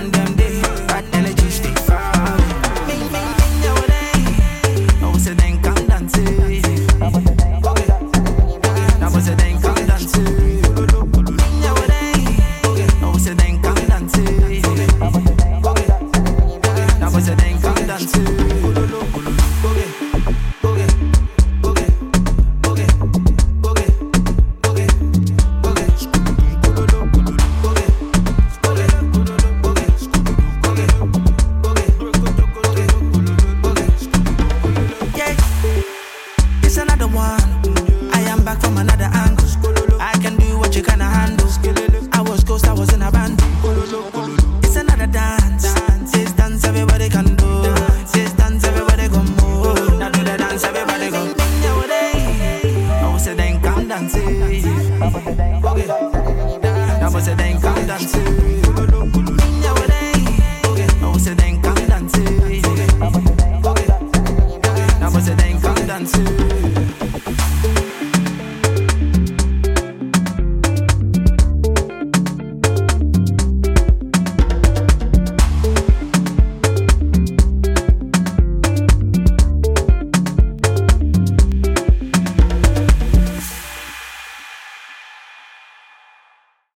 man them day. Bad energy stay far away. Me, yeah, what they? No, say then come dance. Okay. Now say then come dance. Yeah, what they? No, say then come dance. Okay. Now say then come dance. Dance.